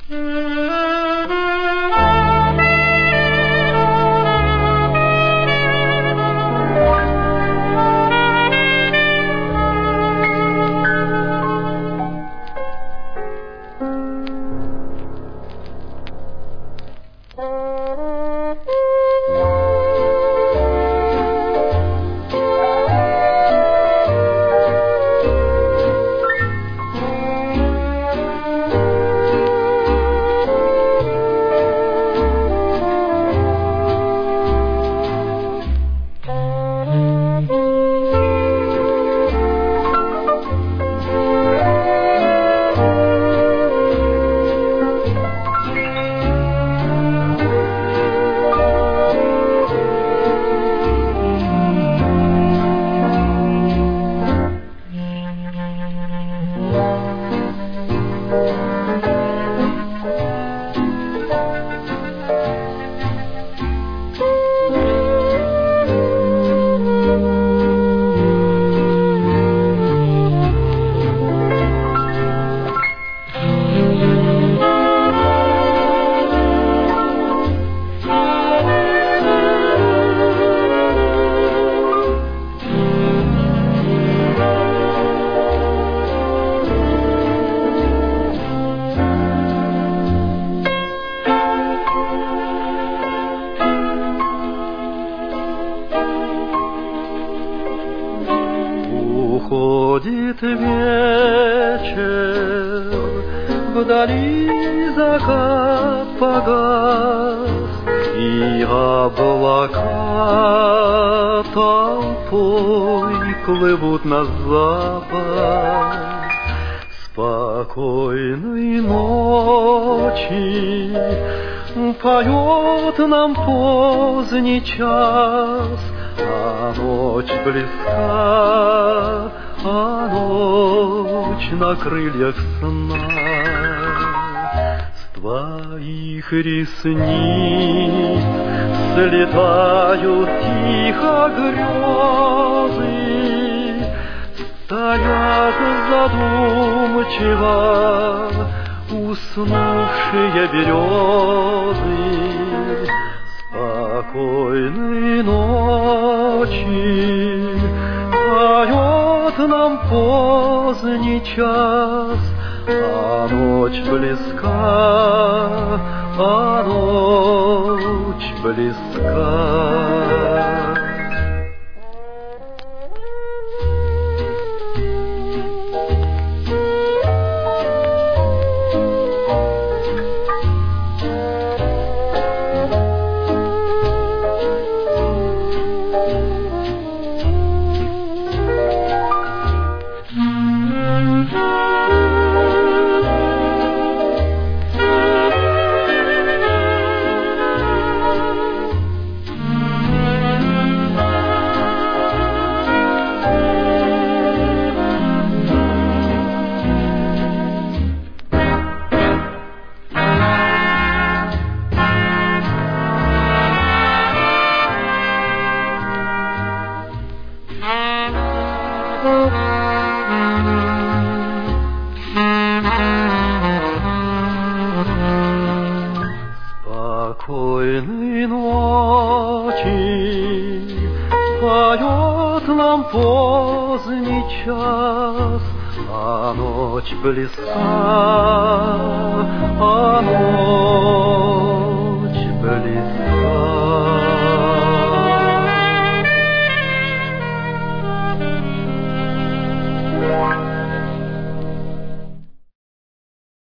Уходит вечер, вдали закат погас, и облака толпой плывут на запад. Спокойной ночи поет нам поздний час, а ночь близка, а ночь на крыльях сна. С твоих ресниц слетают тихо грезы, стоят задумчиво уснувшие березы. Спокойной ночи поет нам поздний час, а ночь близка, а ночь близка. Спокойной ночи поет нам поздний час, а ночь близка, а ночь